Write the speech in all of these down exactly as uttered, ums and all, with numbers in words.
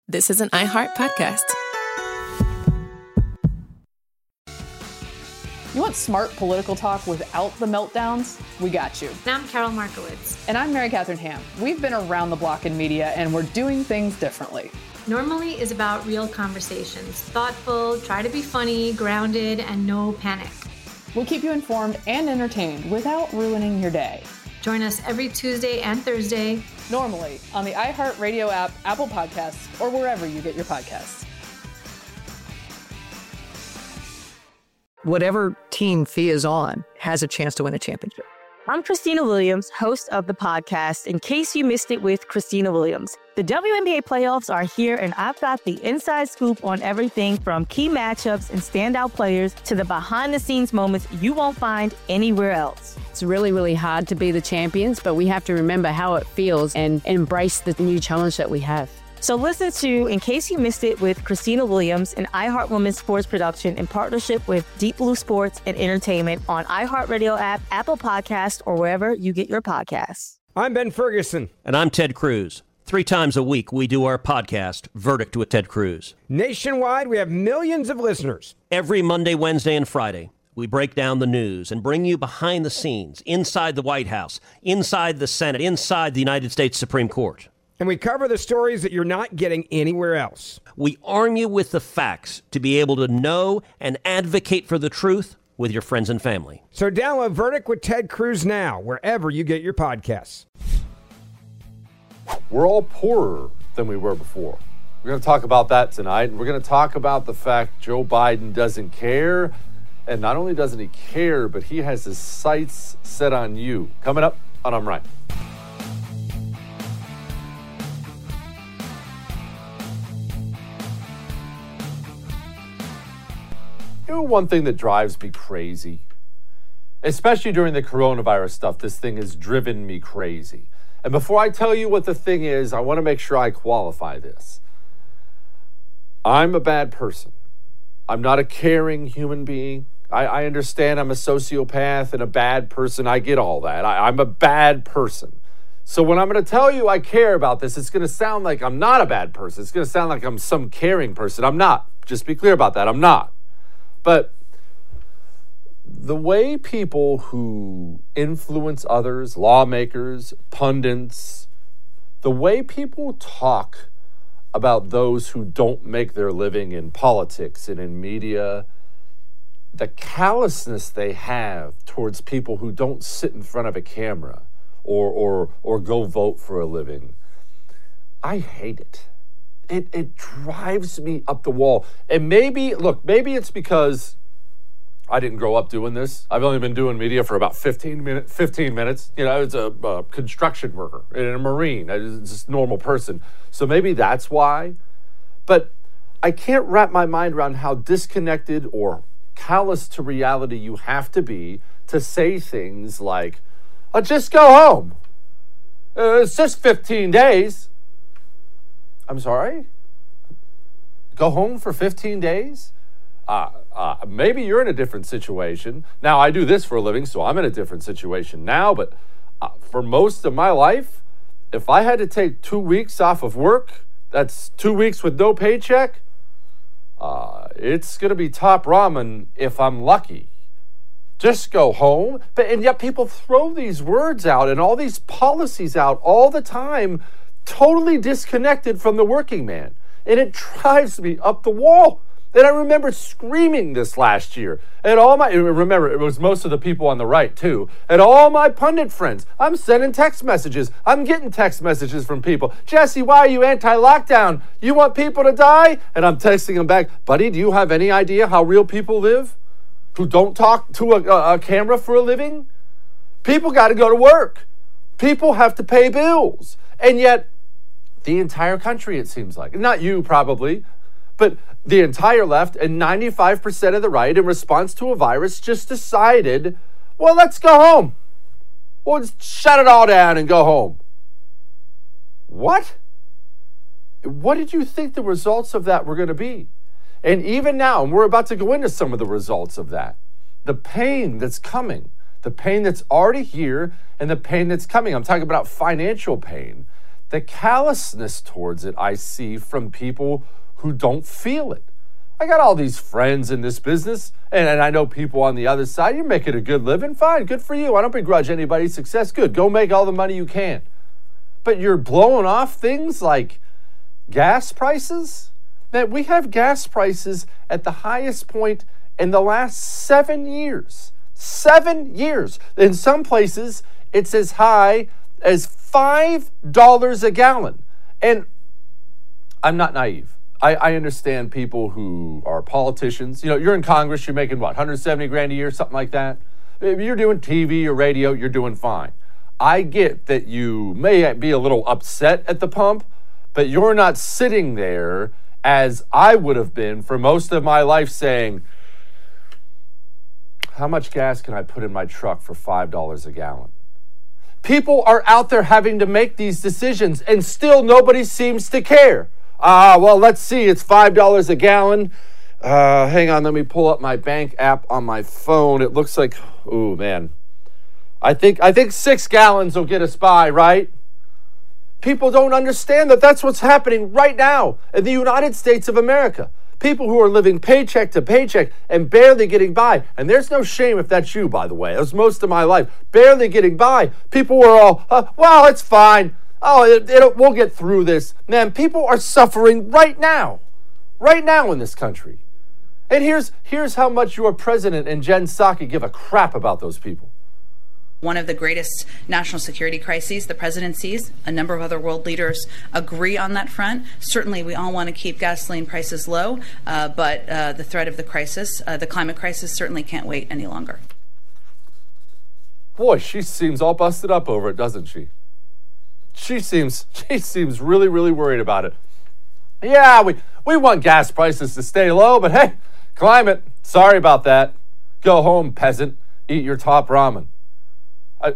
This is an iHeart podcast. You want smart political talk without the meltdowns? We got you. And I'm Carol Markowitz. And I'm Mary Catherine Ham. We've been around the block in media, and we're doing things differently. Normally is about real conversations. Thoughtful, try to be funny, grounded, and no panic. We'll keep you informed and entertained without ruining your day. Join us every Tuesday and Thursday. Normally on the iHeartRadio app, Apple Podcasts, or wherever you get your podcasts. Whatever team Fee is on has a chance to win a championship. I'm Christina Williams, host of the podcast, In Case You Missed It with Christina Williams. The W N B A playoffs are here, and I've got the inside scoop on everything from key matchups and standout players to the behind-the-scenes moments you won't find anywhere else. It's really, really hard to be the champions, but we have to remember how it feels and embrace the new challenge that we have. So listen to In Case You Missed It with Christina Williams, an iHeart Women's Sports production in partnership with Deep Blue Sports and Entertainment on iHeartRadio app, Apple Podcasts, or wherever you get your podcasts. I'm Ben Ferguson. And I'm Ted Cruz. Three times a week, we do our podcast, Verdict with Ted Cruz. Nationwide, we have millions of listeners. Every Monday, Wednesday, and Friday, we break down the news and bring you behind the scenes, inside the White House, inside the Senate, inside the United States Supreme Court. And we cover the stories that you're not getting anywhere else. We arm you with the facts to be able to know and advocate for the truth with your friends and family. So download Verdict with Ted Cruz now, wherever you get your podcasts. We're all poorer than we were before. We're going to talk about that tonight. We're going to talk about the fact Joe Biden doesn't care. And not only doesn't he care, but he has his sights set on you. Coming up on I'm Right. You know, one thing that drives me crazy, especially during the coronavirus stuff, this thing has driven me crazy. And before I tell you what the thing is, I want to make sure I qualify this. I'm a bad person. I'm not a caring human being. I, I understand I'm a sociopath and a bad person. I get all that. I, I'm a bad person. So when I'm going to tell you I care about this, it's going to sound like I'm not a bad person. It's going to sound like I'm some caring person. I'm not. Just be clear about that. I'm not. But the way people who influence others, lawmakers, pundits, the way people talk about those who don't make their living in politics and in media, the callousness they have towards people who don't sit in front of a camera or or or go vote for a living, I hate it. It it drives me up the wall. And maybe, look, maybe it's because I didn't grow up doing this. I've only been doing media for about fifteen minutes. fifteen minutes. You know, I was a, a construction worker and a Marine. I was just a normal person. So maybe that's why. But I can't wrap my mind around how disconnected or callous to reality you have to be to say things like, oh, just go home. Uh, it's just fifteen days. I'm sorry? Go home for fifteen days? Uh, uh, maybe you're in a different situation. Now, I do this for a living, so I'm in a different situation now, but uh, for most of my life, if I had to take two weeks off of work, that's two weeks with no paycheck, uh, it's going to be top ramen if I'm lucky. Just go home. But and yet people throw these words out and all these policies out all the time, totally disconnected from the working man. And it drives me up the wall. And I remember screaming this last year at all my, remember, it was most of the people on the right too, at all my pundit friends. I'm sending text messages. I'm getting text messages from people. Jesse, why are you anti-lockdown? You want people to die? And I'm texting them back, buddy, do you have any idea how real people live who don't talk to a, a camera for a living? People got to go to work. People have to pay bills. And yet, the entire country, it seems like, not you probably, but the entire left and ninety-five percent of the right, in response to a virus, just decided, well, let's go home. Well, just shut it all down and go home. What? What did you think the results of that were going to be? And even now, and we're about to go into some of the results of that, the pain that's coming, the pain that's already here, and the pain that's coming. I'm talking about financial pain. the callousness towards it I see from people who don't feel it. I got all these friends in this business, and, and I know people on the other side. You're making a good living, fine, good for you. I don't begrudge anybody's success. Good, go make all the money you can. But you're blowing off things like gas prices? Man, we have gas prices at the highest point in the last seven years. Seven years. In some places, it's as high as five dollars a gallon. And I'm not naive. I, I understand people who are politicians. You know, you're in Congress, you're making what, one hundred seventy grand a year, something like that? If you're doing T V or radio, you're doing fine. I get that you may be a little upset at the pump, but you're not sitting there as I would have been for most of my life saying, how much gas can I put in my truck for five dollars a gallon? People are out there having to make these decisions, and still nobody seems to care. Ah, uh, well, let's see, it's five dollars a gallon. Uh, hang on, let me pull up my bank app on my phone. It looks like, oh man, I think I think six gallons will get us by, right? People don't understand that that's what's happening right now in the United States of America. People who are living paycheck to paycheck and barely getting by. And there's no shame if that's you, by the way. That was most of my life. Barely getting by. People were all, uh, well, it's fine. Oh, it, it, we'll get through this. Man, people are suffering right now. Right now in this country. And here's, here's how much your president and Jen Psaki give a crap about those people. One of the greatest national security crises the president sees. A number of other world leaders agree on that front. Certainly, we all want to keep gasoline prices low, uh, but uh, the threat of the crisis, uh, the climate crisis, certainly can't wait any longer. Boy, she seems all busted up over it, doesn't she? She seems she seems really, really worried about it. Yeah, we, we want gas prices to stay low, but hey, climate, sorry about that. Go home, peasant. Eat your top ramen. I,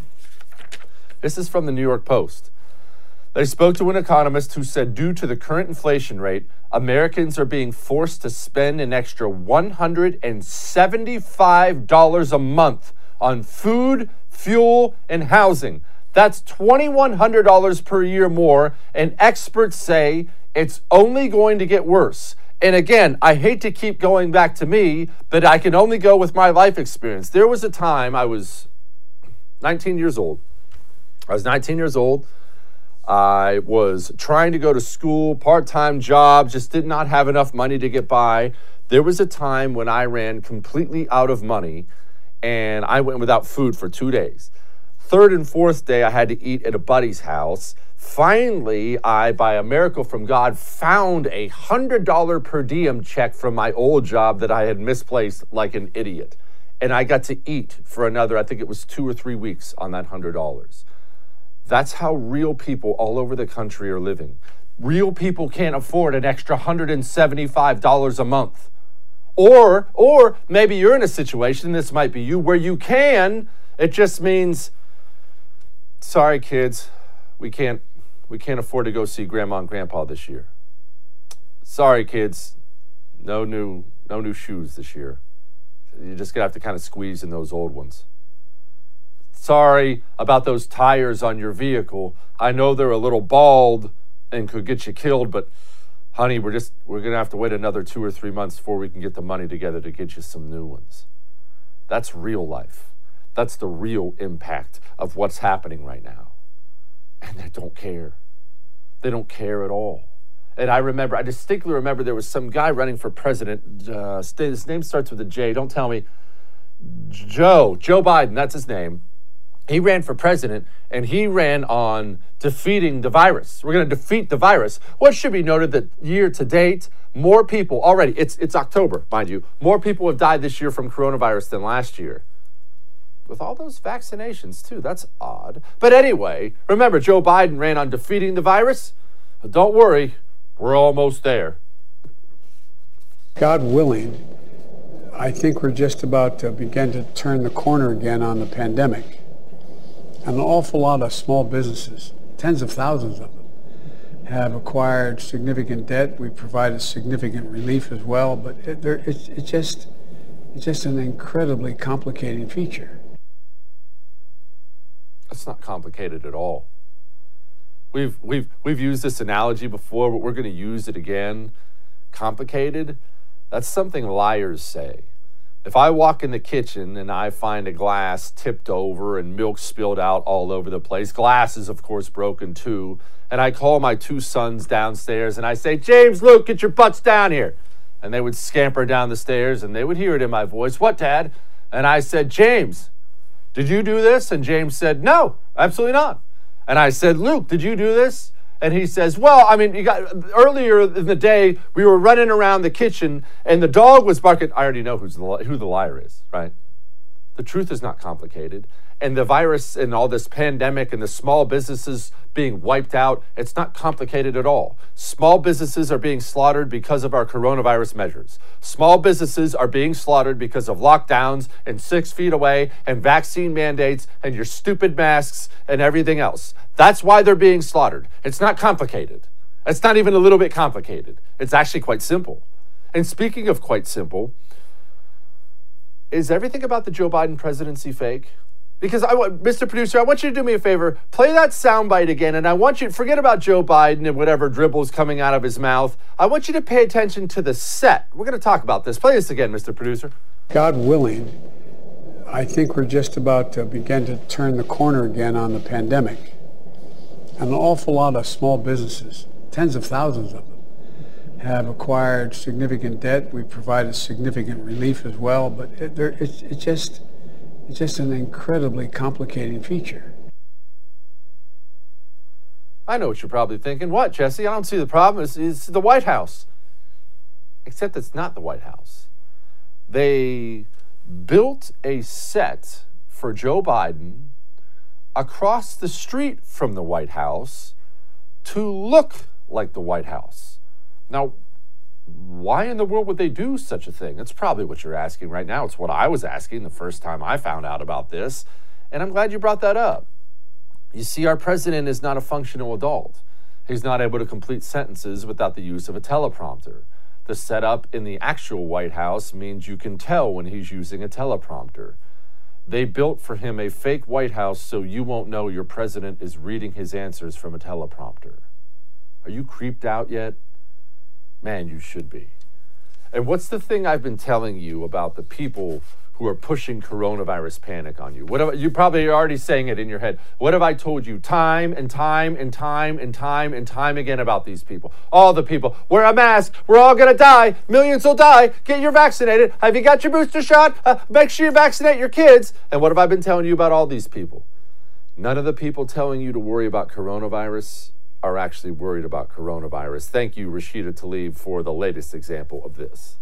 this is from the New York Post. They spoke to an economist who said due to the current inflation rate, Americans are being forced to spend an extra one hundred seventy-five dollars a month on food, fuel, and housing. That's two thousand one hundred dollars per year more, and experts say it's only going to get worse. And again, I hate to keep going back to me, but I can only go with my life experience. There was a time I was nineteen years old. I was nineteen years old. I was trying to go to school, part-time job, just did not have enough money to get by. There was a time when I ran completely out of money and I went without food for two days. Third and fourth day, I had to eat at a buddy's house. Finally, I, by a miracle from God, found a one hundred dollars per diem check from my old job that I had misplaced like an idiot. And I got to eat for another, I think it was two or three weeks on that one hundred dollars. That's how real people all over the country are living. Real people can't afford an extra one hundred seventy-five dollars a month. Or, or maybe you're in a situation, this might be you, where you can. It just means, sorry kids, we can't, we can't afford to go see grandma and grandpa this year. Sorry kids, no new, no new shoes this year. You're just going to have to kind of squeeze in those old ones. Sorry about those tires on your vehicle. I know they're a little bald and could get you killed, but honey, we're just we're going to have to wait another two or three months before we can get the money together to get you some new ones. That's real life. That's the real impact of what's happening right now. And they don't care. They don't care at all. And I remember, I distinctly remember there was some guy running for president. Uh, his name starts with a J. Don't tell me. Joe, Joe Biden, that's his name. He ran for president, and he ran on defeating the virus. We're going to defeat the virus. What should be noted that year to date, more people already, it's, it's October, mind you, more people have died this year from coronavirus than last year. With all those vaccinations, too. That's odd. But anyway, remember, Joe Biden ran on defeating the virus. Don't worry. We're almost there. God willing, I think we're just about to begin to turn the corner again on the pandemic. And an awful lot of small businesses, tens of thousands of them, have acquired significant debt. We've provided significant relief as well, but it, there, it's, it's just it's just an incredibly complicating feature. It's not complicated at all. We've, we've, we've used this analogy before, but we're going to use it again. Complicated? That's something liars say. If I walk in the kitchen and I find a glass tipped over and milk spilled out all over the place, glass is of course broken too, and I call my two sons downstairs and I say, James, Luke, get your butts down here. And they would scamper down the stairs and they would hear it in my voice. What, Dad? And I said, James, did you do this? And James said, no, absolutely not. And I said, Luke, did you do this? And he says, well, I mean, you got earlier in the day, we were running around the kitchen and the dog was barking. I already know who's the, who the liar is, right? The truth is not complicated. And the virus and all this pandemic and the small businesses being wiped out, it's not complicated at all. Small businesses are being slaughtered because of our coronavirus measures. Small businesses are being slaughtered because of lockdowns and six feet away and vaccine mandates and your stupid masks and everything else. That's why they're being slaughtered. It's not complicated. It's not even a little bit complicated. It's actually quite simple. And speaking of quite simple, is everything about the Joe Biden presidency fake? Because I want, Mister Producer, I want you to do me a favor. Play that soundbite again, and I want you to forget about Joe Biden and whatever dribbles coming out of his mouth. I want you to pay attention to the set. We're going to talk about this. Play this again, Mister Producer. God willing, I think we're just about to begin to turn the corner again on the pandemic. And an awful lot of small businesses, tens of thousands of them, have acquired significant debt. We've provided significant relief as well, but it, there, it's, it's just... It's just an incredibly complicating feature. I know what you're probably thinking. What, Jesse? I don't see the problem. It's, it's the White House. Except it's not the White House. They built a set for Joe Biden across the street from the White House to look like the White House. Now, why in the world would they do such a thing? That's probably what you're asking right now. It's what I was asking the first time I found out about this, and I'm glad you brought that up. You see, our president is not a functional adult. He's not able to complete sentences without the use of a teleprompter. The setup in the actual White House means you can tell when he's using a teleprompter. They built for him a fake White House so you won't know your president is reading his answers from a teleprompter. Are you creeped out yet? Man, you should be. And what's the thing I've been telling you about the people who are pushing coronavirus panic on you? What have, you probably are already saying it in your head. What have I told you time and time and time and time and time again about these people? All the people. Wear a mask. We're all going to die. Millions will die. Get your vaccinated. Have you got your booster shot? Uh, make sure you vaccinate your kids. And what have I been telling you about all these people? None of the people telling you to worry about coronavirus are actually worried about coronavirus. Thank you, Rashida Tlaib, for the latest example of this.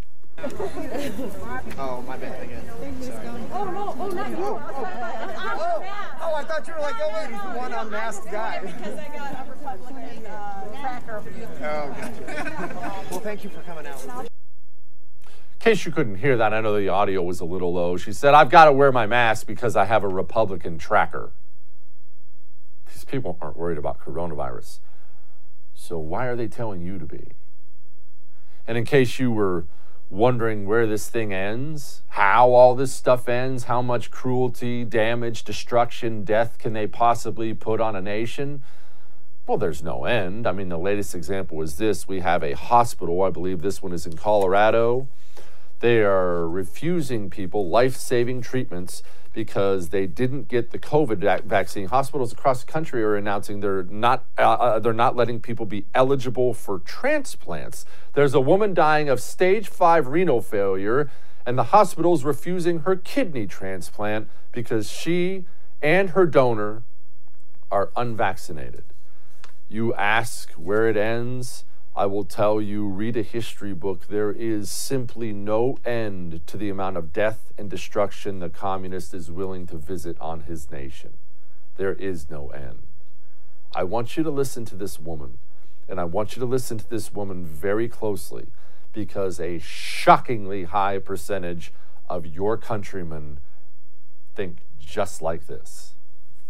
Oh, my bad again. Sorry. Oh, no, oh, not you. Oh, oh, oh, I thought you were like, oh, wait, he's the one unmasked guy. Because I got a Republican uh, tracker. Oh, well, thank you for coming out. In case you couldn't hear that, I know the audio was a little low. She said, I've got to wear my mask because I have a Republican tracker. These people aren't worried about coronavirus. So why are they telling you to be? And in case you were wondering where this thing ends, how all this stuff ends, how much cruelty, damage, destruction, death can they possibly put on a nation? Well, there's no end. I mean, the latest example is this. We have a hospital, I believe this one is in Colorado. They are refusing people life-saving treatments because they didn't get the COVID vaccine. Hospitals across the country are announcing they're not uh, they're not letting people be eligible for transplants. There's a woman dying of stage five renal failure, and the hospital's refusing her kidney transplant because she and her donor are unvaccinated. You ask where it ends. I will tell you, read a history book. There is simply no end to the amount of death and destruction the communist is willing to visit on his nation. There is no end. I want you to listen to this woman, and I want you to listen to this woman very closely, because a shockingly high percentage of your countrymen think just like this.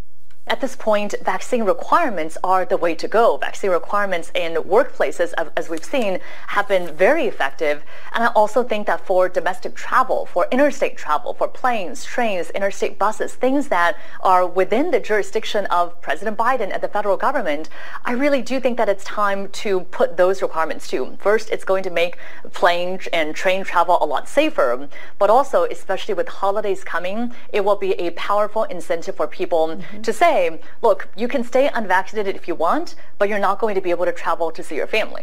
At this point, vaccine requirements are the way to go. Vaccine requirements in workplaces, as we've seen, have been very effective. And I also think that for domestic travel, for interstate travel, for planes, trains, interstate buses, things that are within the jurisdiction of President Biden and the federal government, I really do think that it's time to put those requirements too. First, it's going to make plane and train travel a lot safer, but also, especially with holidays coming, it will be a powerful incentive for people mm-hmm. to say, look, you can stay unvaccinated if you want, but you're not going to be able to travel to see your family.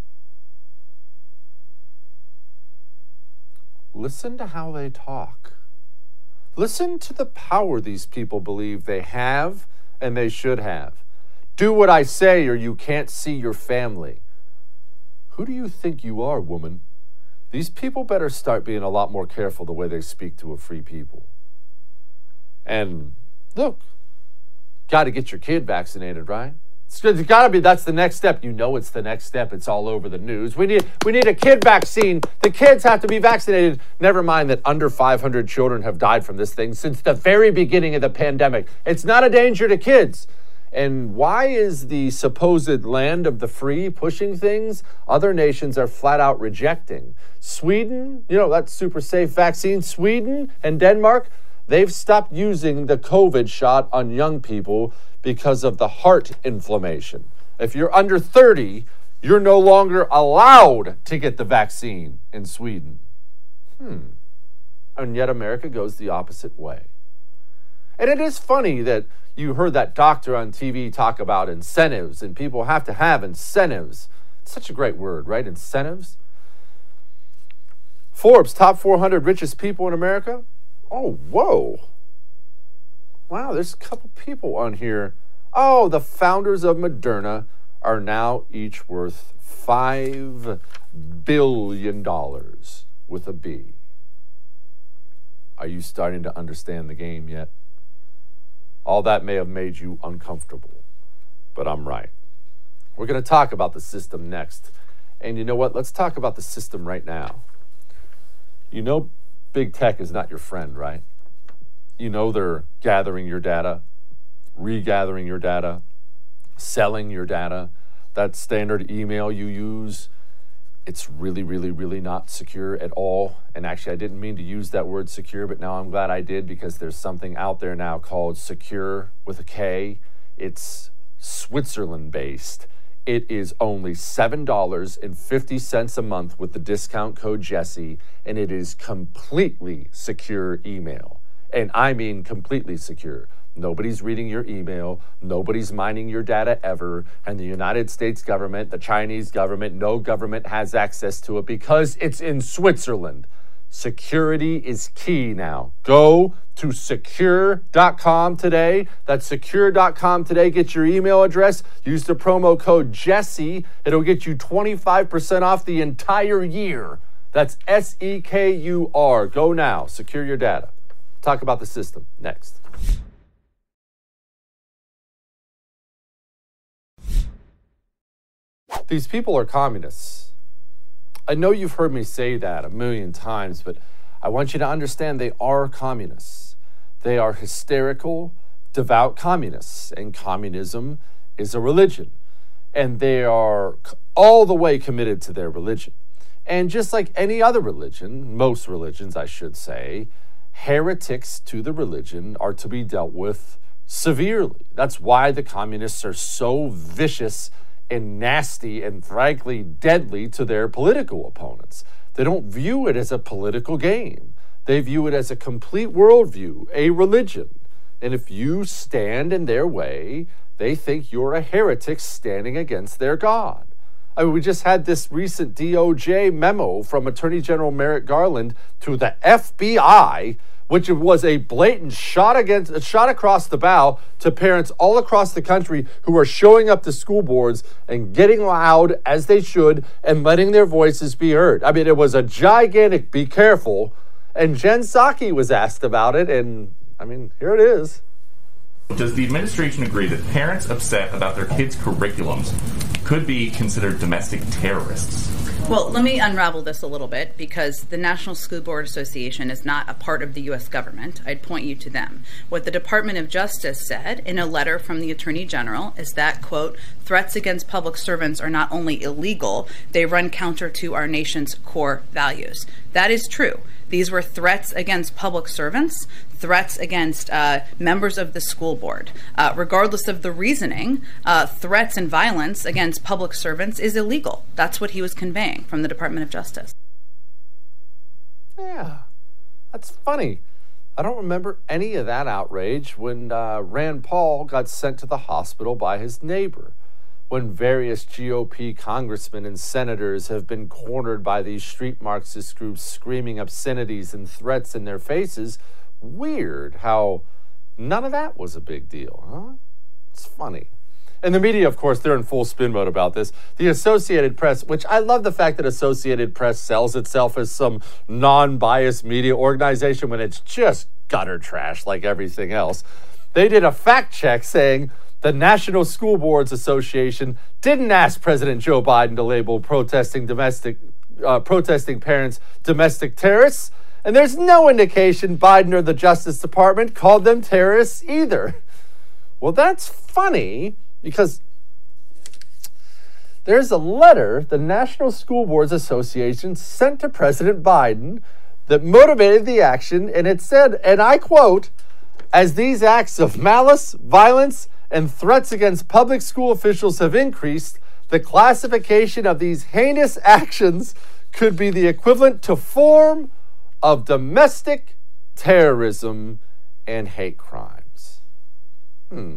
Listen to how they talk. Listen to the power these people believe they have and they should have. Do what I say or you can't see your family. Who do you think you are, woman? These people better start being a lot more careful the way they speak to a free people. And look, got to get your kid vaccinated, right? It's got to be, that's the next step. You know it's the next step. It's all over the news. We need we need a kid vaccine. The kids have to be vaccinated. Never mind that under five hundred children have died from this thing since the very beginning of the pandemic. It's not a danger to kids. And why is the supposed land of the free pushing things other nations are flat out rejecting? Sweden, you know, that super safe vaccine. Sweden and Denmark, they've stopped using the COVID shot on young people because of the heart inflammation. If you're under thirty, you're no longer allowed to get the vaccine in Sweden. Hmm. And yet America goes the opposite way. And it is funny that you heard that doctor on T V talk about incentives, and people have to have incentives. It's such a great word, right? Incentives. Forbes, top four hundred richest people in America. Oh, whoa. Wow, there's a couple people on here. Oh, the founders of Moderna are now each worth five billion dollars with a B. Are you starting to understand the game yet? All that may have made you uncomfortable, but I'm right. We're going to talk about the system next. And you know what? Let's talk about the system right now. You know big tech is not your friend, right? You know they're gathering your data, regathering your data, selling your data. That standard email you use, it's really, really, really not secure at all. And actually, I didn't mean to use that word secure, but now I'm glad I did, because there's something out there now called Secure with a K. It's Switzerland-based. It is only seven dollars and fifty cents a month with the discount code Jesse, and it is completely secure email. And I mean completely secure. Nobody's reading your email, nobody's mining your data ever, and the United States government, the Chinese government, no government has access to it because it's in Switzerland. Security is key now. Go to secure dot com today. That's secure dot com today. Get your email address. Use the promo code Jesse. It'll get you twenty-five percent off the entire year. That's S E K U R. Go now. Secure your data. Talk about the system next. These people are communists. I know you've heard me say that a million times, but I want you to understand they are communists. They are hysterical, devout communists, and communism is a religion. And they are all the way committed to their religion. And just like any other religion, most religions I should say, heretics to the religion are to be dealt with severely. That's why the communists are so vicious and nasty and frankly deadly to their political opponents. They don't view it as a political game. They view it as a complete worldview, a religion. And if you stand in their way, they think you're a heretic standing against their God. I mean, we just had this recent D O J memo from Attorney General Merrick Garland to the F B I, which was a blatant shot against, a shot across the bow to parents all across the country who are showing up to school boards and getting loud, as they should, and letting their voices be heard. I mean, it was a gigantic be careful, and Jen Psaki was asked about it, and, I mean, here it is. Does the administration agree that parents upset about their kids' curriculums could be considered domestic terrorists? Well, let me unravel this a little bit, because the National School Board Association is not a part of the U S government. I'd point you to them. What the Department of Justice said in a letter from the Attorney General is that, quote, threats against public servants are not only illegal, they run counter to our nation's core values. That is true. These were threats against public servants, threats against uh, members of the school board. Uh, regardless of the reasoning, uh, threats and violence against public servants is illegal. That's what he was conveying from the Department of Justice. Yeah, that's funny. I don't remember any of that outrage when uh, Rand Paul got sent to the hospital by his neighbor, when various G O P congressmen and senators have been cornered by these street Marxist groups screaming obscenities and threats in their faces. Weird how none of that was a big deal, huh? It's funny. And the media, of course, they're in full spin mode about this. The Associated Press, which I love the fact that Associated Press sells itself as some non-biased media organization when it's just gutter trash like everything else. They did a fact check saying the National School Boards Association didn't ask President Joe Biden to label protesting domestic, uh, protesting parents domestic terrorists, and there's no indication Biden or the Justice Department called them terrorists either. Well, that's funny, because there's a letter the National School Boards Association sent to President Biden that motivated the action, and it said, and I quote, "As these acts of malice, violence, and threats against public school officials have increased, the classification of these heinous actions could be the equivalent to form of domestic terrorism and hate crimes." Hmm.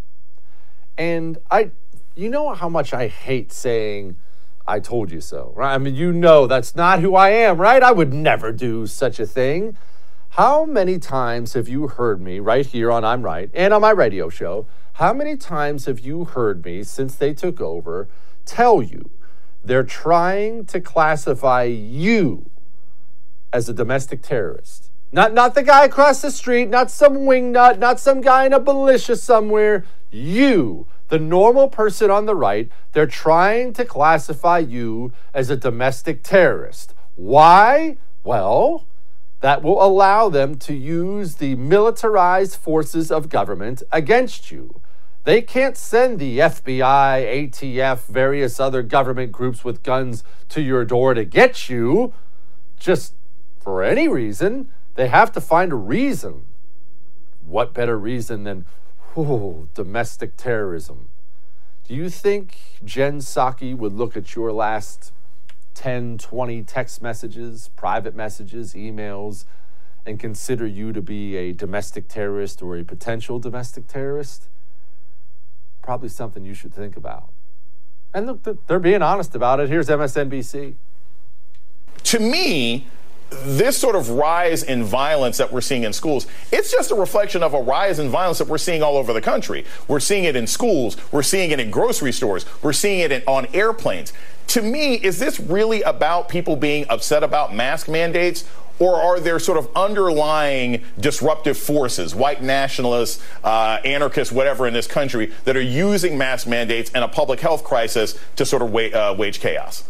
And I, you know how much I hate saying, "I told you so," right? I mean, you know that's not who I am, right? I would never do such a thing. How many times have you heard me right here on I'm Right and on my radio show? How many times have you heard me since they took over tell you they're trying to classify you as a domestic terrorist? Not, not the guy across the street, not some wingnut, not some guy in a militia somewhere. You, the normal person on the right, they're trying to classify you as a domestic terrorist. Why? Well, that will allow them to use the militarized forces of government against you. They can't send the F B I, A T F, various other government groups with guns to your door to get you just for any reason. They have to find a reason. What better reason than, oh, domestic terrorism? Do you think Jen Psaki would look at your last ten, twenty text messages, private messages, emails, and consider you to be a domestic terrorist or a potential domestic terrorist? Probably something you should think about. And look, they're being honest about it. Here's M S N B C. To me, this sort of rise in violence that we're seeing in schools, it's just a reflection of a rise in violence that we're seeing all over the country. We're seeing it in schools. We're seeing it in grocery stores. We're seeing it in, on airplanes. To me, is this really about people being upset about mask mandates? Or are there sort of underlying disruptive forces, white nationalists, uh, anarchists, whatever in this country, that are using mask mandates and a public health crisis to sort of wa- uh, wage chaos?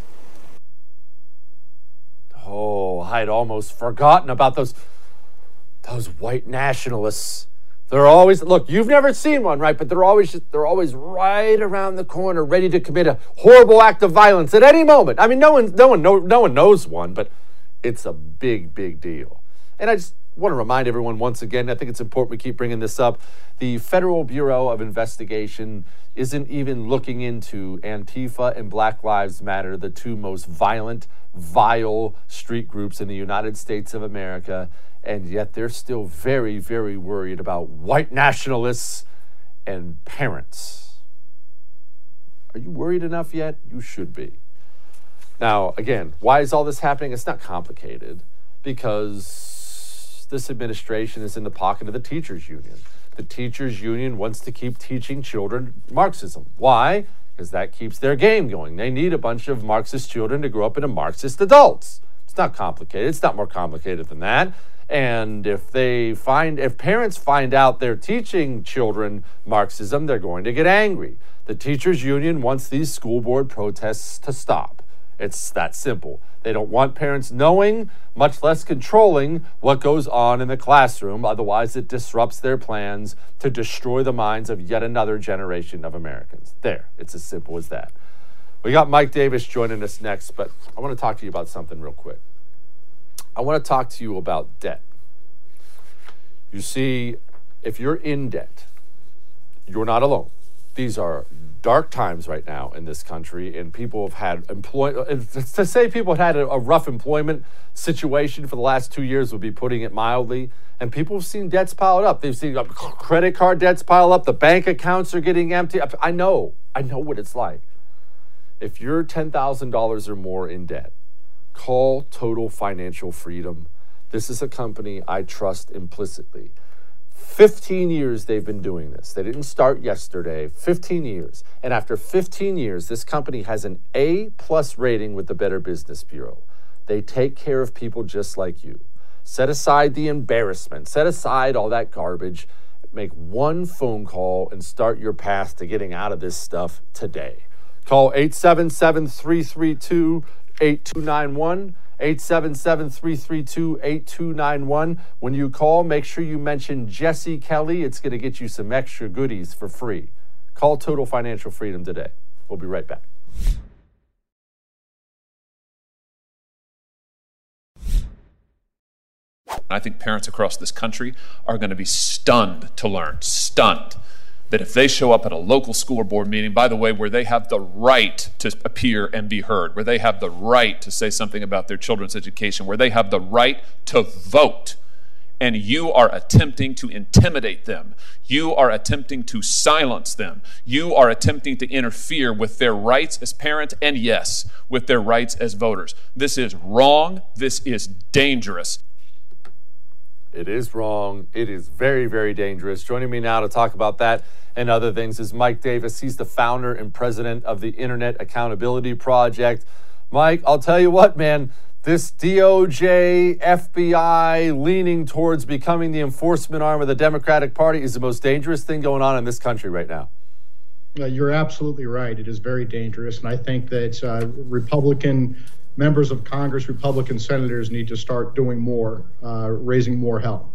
Oh, I'd almost forgotten about those, those white nationalists. They're always, look, you've never seen one, right? But they're always just, they're always right around the corner, ready to commit a horrible act of violence at any moment. I mean, no one, no one, no, no one knows one, but it's a big, big deal. And I just want to remind everyone once again, I think it's important we keep bringing this up. The Federal Bureau of Investigation isn't even looking into Antifa and Black Lives Matter, the two most violent, vile street groups in the United States of America. And yet they're still very, very worried about white nationalists and parents. Are you worried enough yet? You should be. Now, again, why is all this happening? It's not complicated, because this administration is in the pocket of the teachers union. The teachers union wants to keep teaching children Marxism. Why? Because that keeps their game going. They need a bunch of Marxist children to grow up into Marxist adults. It's not complicated. It's not more complicated than that. And if they find, if parents find out they're teaching children Marxism, they're going to get angry. The teachers union wants these school board protests to stop. It's that simple. They don't want parents knowing, much less controlling, what goes on in the classroom. Otherwise, it disrupts their plans to destroy the minds of yet another generation of Americans. There, it's as simple as that. We got Mike Davis joining us next, but I want to talk to you about something real quick. I want to talk to you about debt. You see, if you're in debt, you're not alone. These are dark times right now in this country, and people have had employ. To say people have had a, a rough employment situation for the last two years would be putting it mildly. And people have seen debts piled up. They've seen credit card debts pile up. The bank accounts are getting empty. I know. I know what it's like. If you're ten thousand dollars or more in debt, call Total Financial Freedom. This is a company I trust implicitly. fifteen years they've been doing this. They didn't start yesterday. fifteen years. And after fifteen years, this company has an A plus rating with the Better Business Bureau. They take care of people just like you. Set aside the embarrassment. Set aside all that garbage. Make one phone call and start your path to getting out of this stuff today. Call eight seven seven, three three two, eight two nine one. eight seven seven, three three two, eight two nine one. When you call, make sure you mention Jesse Kelly. It's going to get you some extra goodies for free. Call Total Financial Freedom today. We'll be right back. I think parents across this country are going to be stunned to learn, stunned, that if they show up at a local school board meeting, by the way, where they have the right to appear and be heard, where they have the right to say something about their children's education, where they have the right to vote, and you are attempting to intimidate them, you are attempting to silence them, you are attempting to interfere with their rights as parents, and yes, with their rights as voters. This is wrong. This is dangerous. It is wrong. It is very, very dangerous. Joining me now to talk about that and other things is Mike Davis. He's the founder and president of the Internet Accountability Project. Mike, I'll tell you what, man, this D O J, F B I leaning towards becoming the enforcement arm of the Democratic Party is the most dangerous thing going on in this country right now. Uh, you're absolutely right. It is very dangerous. And I think that uh, Republican members of Congress, Republican senators need to start doing more, uh, raising more hell.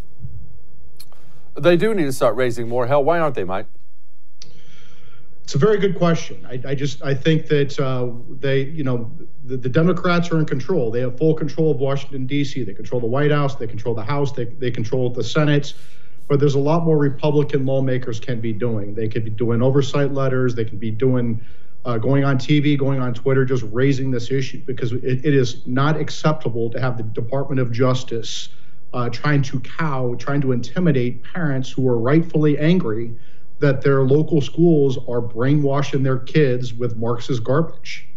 They do need to start raising more hell. Why aren't they, Mike? It's a very good question. I, I just, I think that uh, they, you know, the, the Democrats are in control. They have full control of Washington, D C. They control the White House. They control the House. They, they control the Senate. But there's a lot more Republican lawmakers can be doing. They could be doing oversight letters. They could be doing Uh, going on T V, going on Twitter, just raising this issue, because it, it is not acceptable to have the Department of Justice uh, trying to cow, trying to intimidate parents who are rightfully angry that their local schools are brainwashing their kids with Marxist garbage.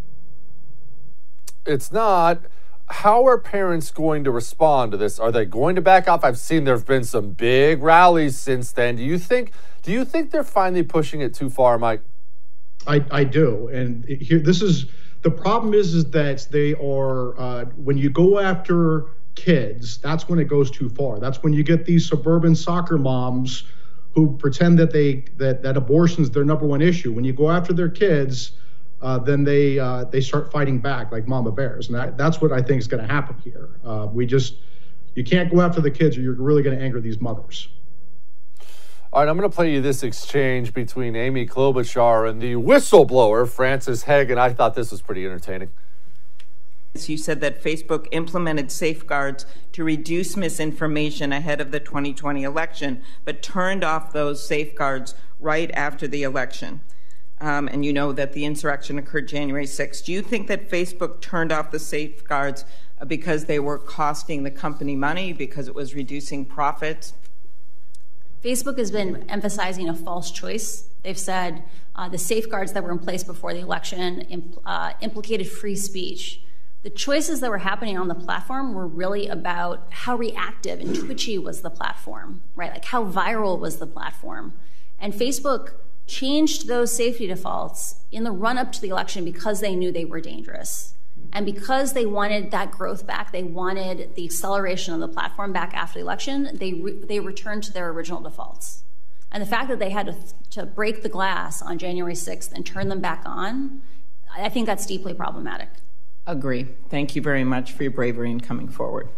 It's not. How are parents going to respond to this? Are they going to back off? I've seen there have been some big rallies since then. Do you think, do you think they're finally pushing it too far, Mike? I, I do, and here this is the problem is is that they are uh, when you go after kids, that's when it goes too far. That's when you get these suburban soccer moms who pretend that they that that abortion is their number one issue. When you go after their kids, uh, then they uh, they start fighting back like mama bears, and that, that's what I think is going to happen here. Uh, we just you can't go after the kids, or you're really going to anger these mothers. All right, I'm going to play you this exchange between Amy Klobuchar and the whistleblower, Frances Haugen. I thought this was pretty entertaining. You said that Facebook implemented safeguards to reduce misinformation ahead of the twenty twenty election, but turned off those safeguards right after the election. Um, and you know that the insurrection occurred January sixth. Do you think that Facebook turned off the safeguards because they were costing the company money, because it was reducing profits? Facebook has been emphasizing a false choice. They've said uh, the safeguards that were in place before the election impl- uh, implicated free speech. The choices that were happening on the platform were really about how reactive and twitchy was the platform, right? Like how viral was the platform. And Facebook changed those safety defaults in the run-up to the election because they knew they were dangerous. And because they wanted that growth back, they wanted the acceleration of the platform back after the election, they re- they returned to their original defaults. And the fact that they had to, to break the glass on January sixth and turn them back on, I think that's deeply problematic. Agree. Thank you very much for your bravery in coming forward.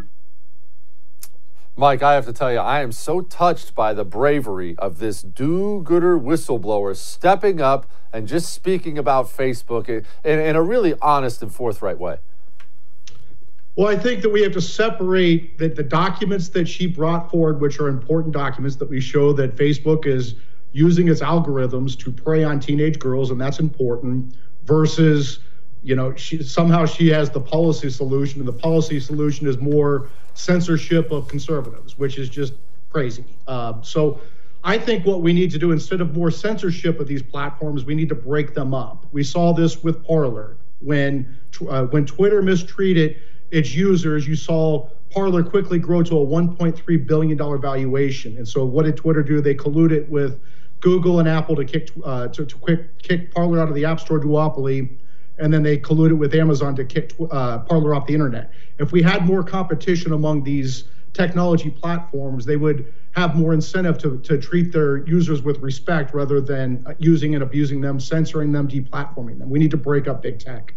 Mike, I have to tell you, I am so touched by the bravery of this do-gooder whistleblower stepping up and just speaking about Facebook in, in, in a really honest and forthright way. Well, I think that we have to separate the, the documents that she brought forward, which are important documents that we show that Facebook is using its algorithms to prey on teenage girls, and that's important, versus, you know, she, somehow she has the policy solution, and the policy solution is more censorship of conservatives, which is just crazy. Uh, so I think what we need to do, instead of more censorship of these platforms, we need to break them up. We saw this with Parler. When, uh, when Twitter mistreated its users, you saw Parler quickly grow to a one point three billion dollars valuation. And so what did Twitter do? They colluded with Google and Apple to kick, uh, to, to quick, kick Parler out of the App Store duopoly. And then they colluded with Amazon to kick uh, Parler off the internet. If we had more competition among these technology platforms, they would have more incentive to, to treat their users with respect rather than using and abusing them, censoring them, deplatforming them. We need to break up big tech.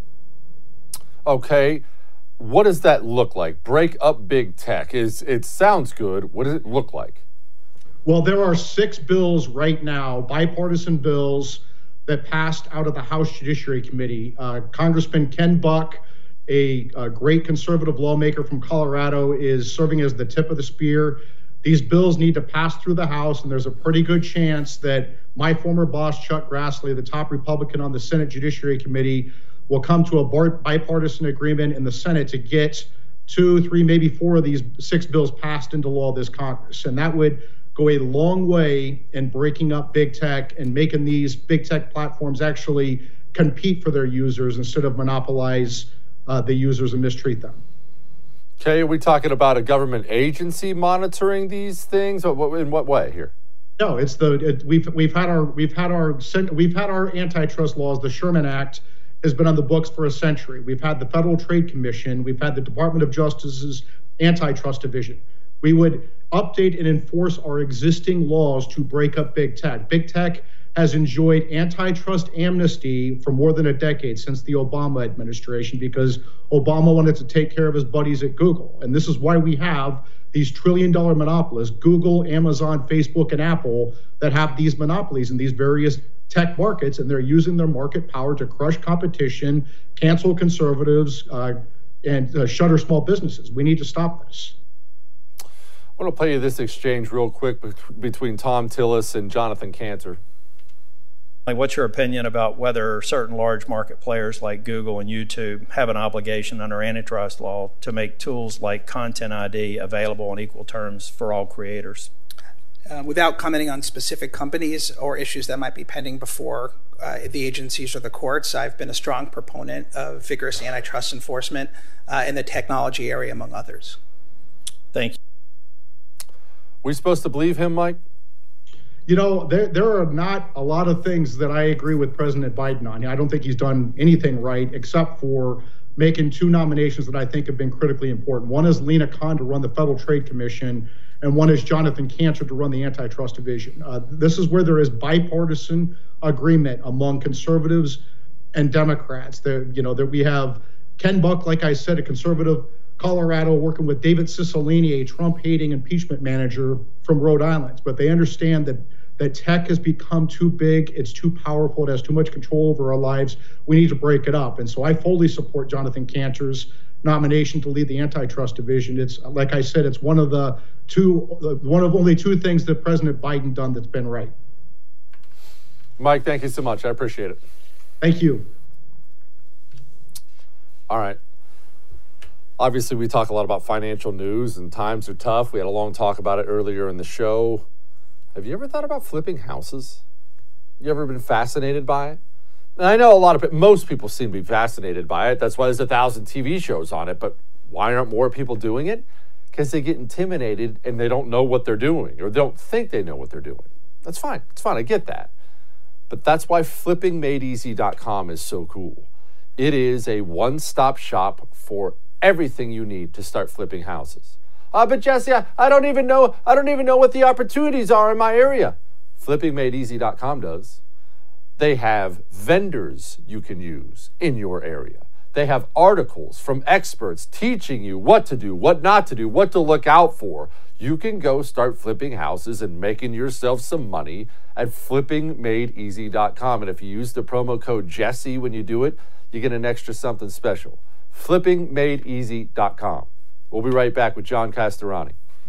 Okay, what does that look like? Break up big tech. Is it sounds good. What does it look like? Well, there are six bills right now, bipartisan bills, that passed out of the House Judiciary Committee. Uh, Congressman Ken Buck, a, a great conservative lawmaker from Colorado, is serving as the tip of the spear. These bills need to pass through the House, and there's a pretty good chance that my former boss, Chuck Grassley, the top Republican on the Senate Judiciary Committee, will come to a bipartisan agreement in the Senate to get two, three, maybe four of these six bills passed into law this Congress. And that would go a long way in breaking up big tech and making these big tech platforms actually compete for their users instead of monopolize uh, the users and mistreat them. Okay, are we talking about a government agency monitoring these things? In what way here? No, it's the it, we've we've had our we've had our we've had our antitrust laws. The Sherman Act has been on the books for a century. We've had the Federal Trade Commission. We've had the Department of Justice's antitrust division. We would update and enforce our existing laws to break up big tech. Big tech has enjoyed antitrust amnesty for more than a decade, since the Obama administration, because Obama wanted to take care of his buddies at Google. And this is why we have these trillion dollar monopolists, Google, Amazon, Facebook, and Apple, that have these monopolies in these various tech markets, and they're using their market power to crush competition, cancel conservatives, uh, and uh, shutter small businesses. We need to stop this. I want to play you this exchange real quick between Thom Tillis and Jonathan Cantor. Like, what's your opinion about whether certain large market players like Google and YouTube have an obligation under antitrust law to make tools like Content I D available on equal terms for all creators? Uh, without commenting on specific companies or issues that might be pending before uh, the agencies or the courts, I've been a strong proponent of vigorous antitrust enforcement uh, in the technology area, among others. Thank you. We supposed to believe him, Mike? You know, there there are not a lot of things that I agree with President Biden on. I don't think he's done anything right except for making two nominations that I think have been critically important. One is Lena Khan to run the Federal Trade Commission, and one is Jonathan Cantor to run the Antitrust Division. Uh, this is where there is bipartisan agreement among conservatives and Democrats. There, you know, that we have Ken Buck, like I said, a conservative Colorado, working with David Cicilline, a Trump-hating impeachment manager from Rhode Island. But they understand that, that tech has become too big, it's too powerful, it has too much control over our lives. We need to break it up. And so I fully support Jonathan Cantor's nomination to lead the Antitrust Division. It's, like I said, it's one of the two, one of only two things that President Biden done that's been right. Mike, thank you so much. I appreciate it. Thank you. All right. Obviously, we talk a lot about financial news, and times are tough. We had a long talk about it earlier in the show. Have you ever thought about flipping houses? You ever been fascinated by it? And I know a lot of people, most people seem to be fascinated by it. That's why there's a thousand T V shows on it. But why aren't more people doing it? Because they get intimidated and they don't know what they're doing, or they don't think they know what they're doing. That's fine. It's fine. I get that. But that's why flipping made easy dot com is so cool. It is a one-stop shop for everything you need to start flipping houses. Uh, but Jesse, I, I don't even know. I don't even know what the opportunities are in my area. flipping made easy dot com does. They have vendors you can use in your area. They have articles from experts teaching you what to do, what not to do, what to look out for. You can go start flipping houses and making yourself some money at flipping made easy dot com. And if you use the promo code Jesse when you do it, you get an extra something special. flipping made easy dot com. We'll be right back with John Castorani.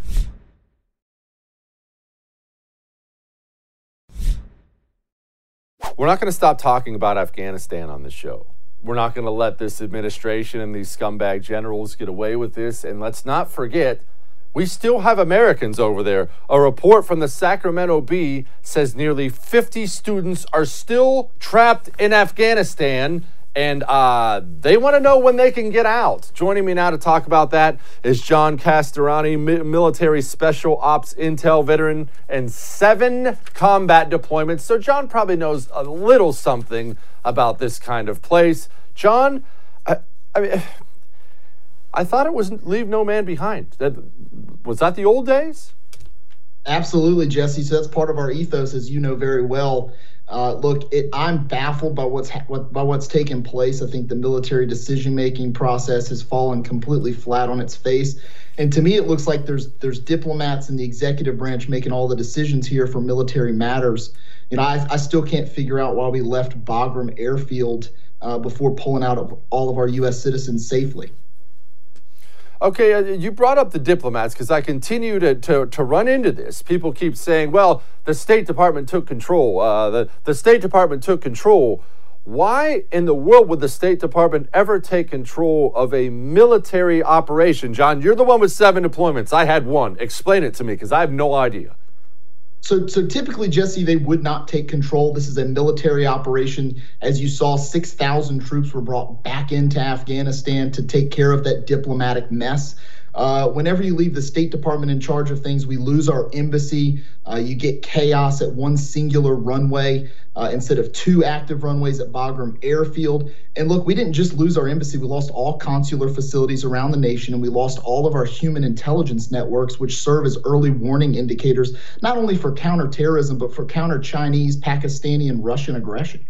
We're not going to stop talking about Afghanistan on this show. We're not going to let this administration and these scumbag generals get away with this. And let's not forget, we still have Americans over there. A report from the Sacramento Bee says nearly fifty students are still trapped in Afghanistan, and uh, they want to know when they can get out. Joining me now to talk about that is John Castorani, mi- military special ops intel veteran and seven combat deployments. So John probably knows a little something about this kind of place. John, I, I mean, I thought it was Leave No Man Behind. That, was that the old days? Absolutely, Jesse. So that's part of our ethos, as you know very well. Uh, look, it, I'm baffled by what's ha- what, by what's taken place. I think the military decision-making process has fallen completely flat on its face. And to me, it looks like there's there's diplomats in the executive branch making all the decisions here for military matters. You know, I, I still can't figure out why we left Bagram Airfield uh, before pulling out of all of our U S citizens safely. Okay, uh, you brought up the diplomats because I continue to, to, to run into this. People keep saying, well, the State Department took control. Uh, the, the State Department took control. Why in the world would the State Department ever take control of a military operation? John, you're the one with seven deployments. I had one. Explain it to me because I have no idea. So, so typically, Jesse, they would not take control. This is a military operation. As you saw, six thousand troops were brought back into Afghanistan to take care of that diplomatic mess. Uh, whenever you leave the State Department in charge of things, we lose our embassy. Uh, you get chaos at one singular runway uh, instead of two active runways at Bagram Airfield. And look, we didn't just lose our embassy. We lost all consular facilities around the nation, and we lost all of our human intelligence networks, which serve as early warning indicators, not only for counterterrorism, but for counter-Chinese, Pakistani, and Russian aggression.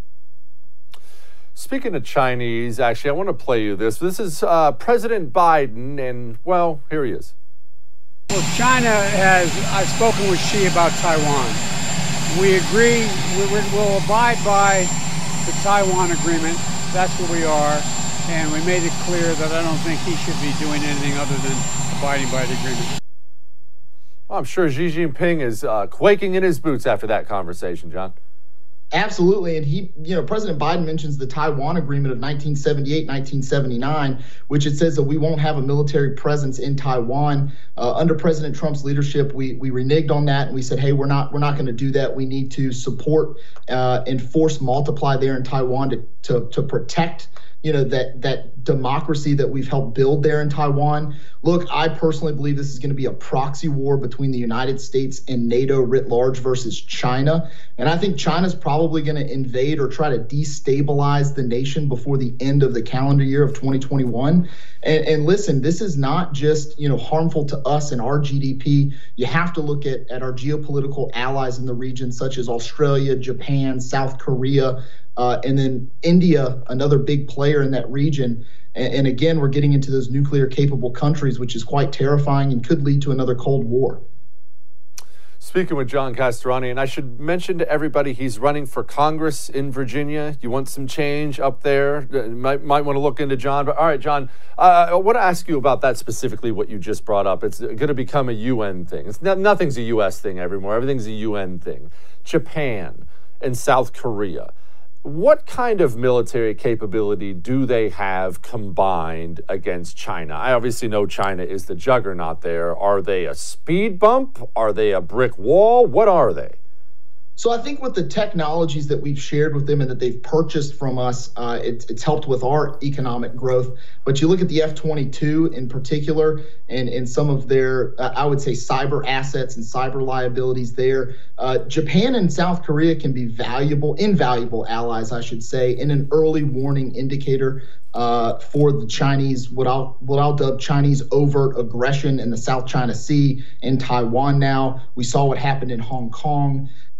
Speaking of Chinese, actually, I want to play you this. This is uh, President Biden, and, well, here he is. Well, China has, I've spoken with Xi about Taiwan. We agree, we, we'll abide by the Taiwan agreement. That's where we are. And we made it clear that I don't think he should be doing anything other than abiding by the agreement. Well, I'm sure Xi Jinping is uh, quaking in his boots after that conversation, John. Absolutely. And he, you know, President Biden mentions the Taiwan Agreement of nineteen seventy-eight, nineteen seventy-nine, which it says that we won't have a military presence in Taiwan. Uh, under President Trump's leadership, we we reneged on that and we said, hey, we're not we're not going to do that. We need to support uh, and force multiply there in Taiwan to to, to protect, you know, that that democracy that we've helped build there in Taiwan. Look, I personally believe this is going to be a proxy war between the United States and NATO writ large versus China. And I think China's probably going to invade or try to destabilize the nation before the end of the calendar year of twenty twenty-one. And, and listen, this is not just, you know, harmful to us and our G D P. You have to look at, at our geopolitical allies in the region, such as Australia, Japan, South Korea, Uh, and then India, another big player in that region. And, and again, we're getting into those nuclear capable countries, which is quite terrifying and could lead to another Cold War. Speaking with John Castorani, and I should mention to everybody he's running for Congress in Virginia. You want some change up there? Might, might want to look into John. But all right, John, uh, I want to ask you about that specifically, what you just brought up. It's going to become a U N thing. It's not, nothing's a U S thing anymore. Everything's a U N thing. Japan and South Korea. What kind of military capability do they have combined against China? I obviously know China is the juggernaut there. Are they a speed bump? Are they a brick wall? What are they? So I think with the technologies that we've shared with them and that they've purchased from us, uh, it's, it's helped with our economic growth. But you look at the F twenty-two in particular and, and some of their, uh, I would say, cyber assets and cyber liabilities there. Uh, Japan and South Korea can be valuable, invaluable allies, I should say, in an early warning indicator uh, for the Chinese, what I'll, what I'll dub Chinese overt aggression in the South China Sea and Taiwan now. We saw what happened in Hong Kong.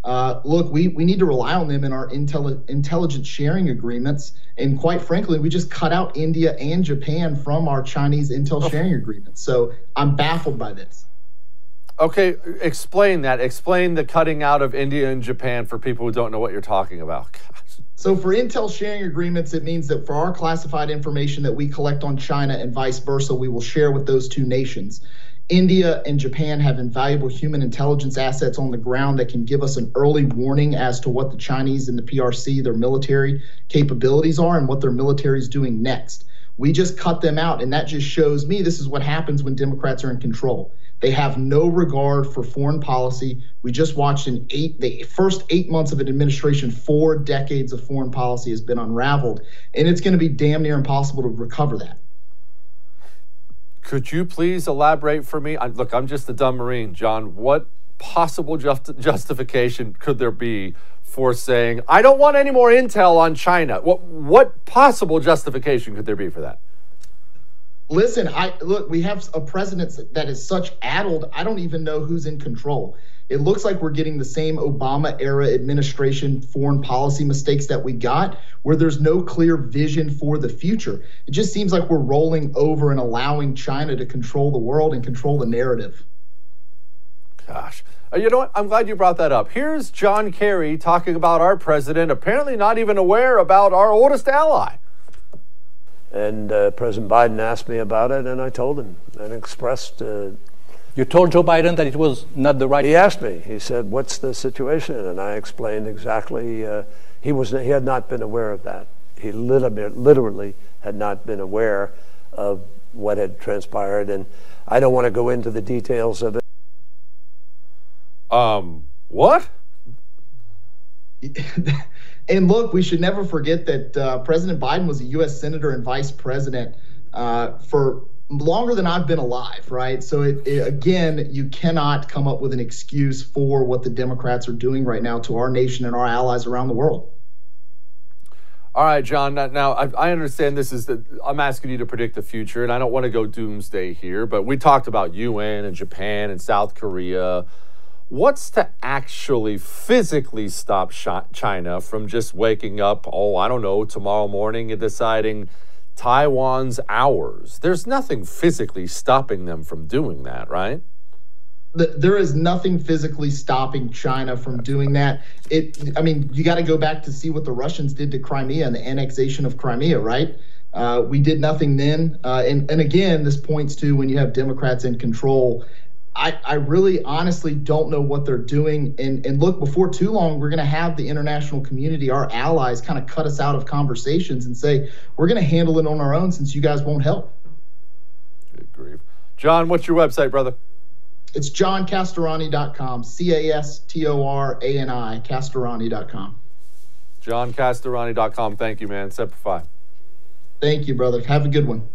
Uh, look, we, we need to rely on them in our intelli- intelligence sharing agreements. And quite frankly, we just cut out India and Japan from our Chinese intel sharing agreements. So I'm baffled by this. Okay, explain that. Explain the cutting out of India and Japan for people who don't know what you're talking about. Gosh. So for intel sharing agreements, it means that for our classified information that we collect on China and vice versa, we will share with those two nations. India and Japan have invaluable human intelligence assets on the ground that can give us an early warning as to what the Chinese and the P R C, their military capabilities are and what their military is doing next. We just cut them out, and that just shows me this is what happens when Democrats are in control. They have no regard for foreign policy. We just watched in eight, the first eight months of an administration, four decades of foreign policy has been unraveled, and it's going to be damn near impossible to recover that. Could you please elaborate for me? I, look, I'm just a dumb Marine, John. What possible just, justification could there be for saying, I don't want any more intel on China? What, what possible justification could there be for that? Listen, I look, we have a president that is such addled, I don't even know who's in control. It looks like we're getting the same Obama-era administration foreign policy mistakes that we got, where there's no clear vision for the future. It just seems like we're rolling over and allowing China to control the world and control the narrative. Gosh. Uh, you know what? I'm glad you brought that up. Here's John Kerry talking about our president, apparently not even aware about our oldest ally. And uh, President Biden asked me about it, and I told him and expressed... Uh, You told Joe Biden that it was not the right... He asked me. He said, what's the situation? And I explained exactly. Uh, he was he had not been aware of that. He literally, literally had not been aware of what had transpired. And I don't want to go into the details of it. Um, what? And look, we should never forget that uh, President Biden was a U S senator and vice president uh, for... longer than I've been alive, right? So it, it, again, you cannot come up with an excuse for what the Democrats are doing right now to our nation and our allies around the world. All right, John. Now, I, I understand this is the, I'm asking you to predict the future, and I don't want to go doomsday here, but we talked about U N and Japan and South Korea. What's to actually physically stop China from just waking up, oh, I don't know, tomorrow morning and deciding Taiwan's ours? There's nothing physically stopping them from doing that, right? There is nothing physically stopping China from doing that. It, I mean, you got to go back to see what the Russians did to Crimea and the annexation of Crimea, right? Uh, we did nothing then. Uh, and, and again, this points to when you have Democrats in control, I, I really honestly don't know what they're doing. And, and look, before too long, we're going to have the international community, our allies, kind of cut us out of conversations and say, we're going to handle it on our own since you guys won't help. Good grief. John, what's your website, brother? It's john castorani dot com, C A S T O R A N I, castorani dot com. john castorani dot com. Thank you, man. Semper Fi. Thank you, brother. Have a good one.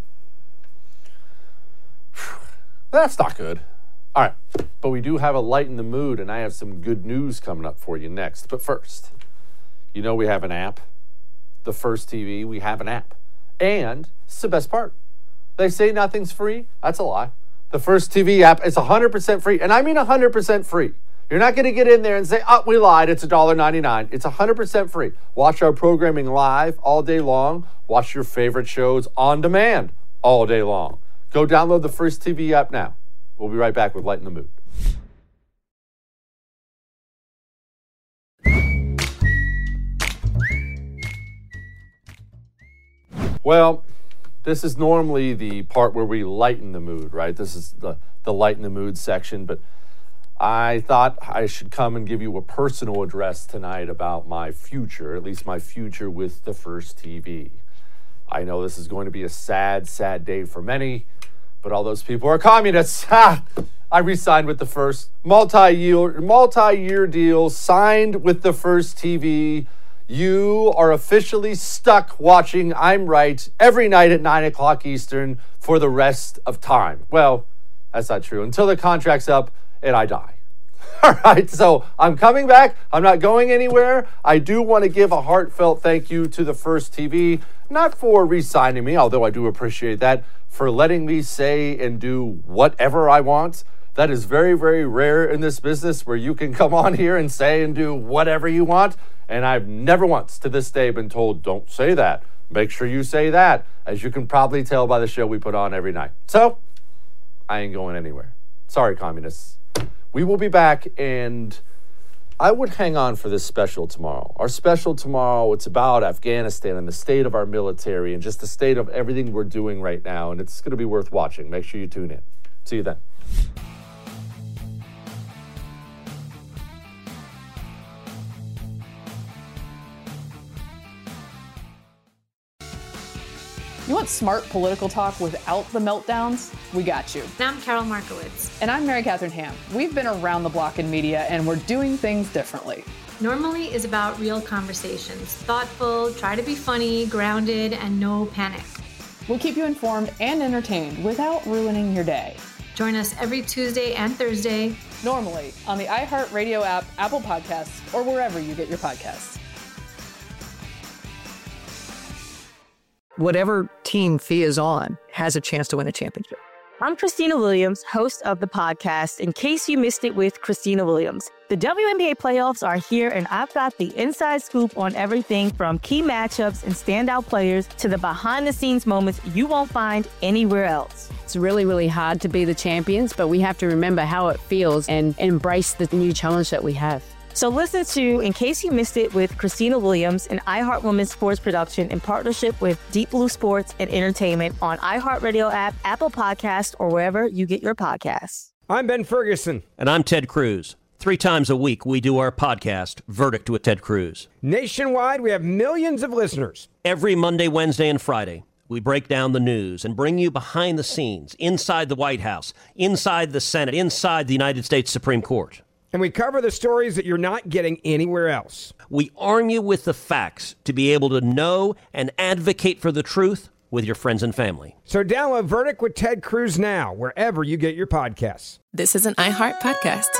That's not good. All right, but we do have a light in the mood, and I have some good news coming up for you next. But first, you know we have an app. The First T V, we have an app. And it's the best part. They say nothing's free. That's a lie. The First T V app is one hundred percent free, and I mean one hundred percent free. You're not going to get in there and say, oh, we lied, it's one dollar and ninety-nine cents. It's one hundred percent free. Watch our programming live all day long. Watch your favorite shows on demand all day long. Go download the First T V app now. We'll be right back with Light in the Mood. Well, this is normally the part where we lighten the mood, right? This is the, the lighten the mood section, but I thought I should come and give you a personal address tonight about my future, at least my future with the First T V. I know this is going to be a sad, sad day for many, but all those people are communists. Ha! I re-signed with the First. Multi-year, multi-year deal signed with the First T V. You are officially stuck watching I'm Right every night at nine o'clock Eastern for the rest of time. Well, that's not true. Until the contract's up and I die. All right, so I'm coming back. I'm not going anywhere. I do want to give a heartfelt thank you to the First T V, not for re-signing me, although I do appreciate that, for letting me say and do whatever I want. That is very, very rare in this business where you can come on here and say and do whatever you want. And I've never once to this day been told, don't say that. Make sure you say that, as you can probably tell by the show we put on every night. So, I ain't going anywhere. Sorry, communists. We will be back, and I would hang on for this special tomorrow. Our special tomorrow, it's about Afghanistan and the state of our military and just the state of everything we're doing right now, and it's going to be worth watching. Make sure you tune in. See you then. You want smart political talk without the meltdowns? We got you. I'm Carol Markowitz. And I'm Mary Catherine Ham. We've been around the block in media, and we're doing things differently. Normally is about real conversations. Thoughtful, try to be funny, grounded, and no panic. We'll keep you informed and entertained without ruining your day. Join us every Tuesday and Thursday. Normally on the iHeartRadio app, Apple Podcasts, or wherever you get your podcasts. Whatever team Fee is on has a chance to win a championship. I'm Christina Williams, host of the podcast, In Case You Missed It with Christina Williams. The W N B A playoffs are here, and I've got the inside scoop on everything from key matchups and standout players to the behind-the-scenes moments you won't find anywhere else. It's really, really hard to be the champions, but we have to remember how it feels and embrace the new challenge that we have. So listen to In Case You Missed It with Christina Williams, an iHeart Women's Sports production in partnership with Deep Blue Sports and Entertainment on iHeartRadio app, Apple Podcasts, or wherever you get your podcasts. I'm Ben Ferguson. And I'm Ted Cruz. Three times a week, we do our podcast, Verdict with Ted Cruz. Nationwide, we have millions of listeners. Every Monday, Wednesday, and Friday, we break down the news and bring you behind the scenes, inside the White House, inside the Senate, inside the United States Supreme Court. And we cover the stories that you're not getting anywhere else. We arm you with the facts to be able to know and advocate for the truth with your friends and family. So download Verdict with Ted Cruz now, wherever you get your podcasts. This is an iHeart podcast.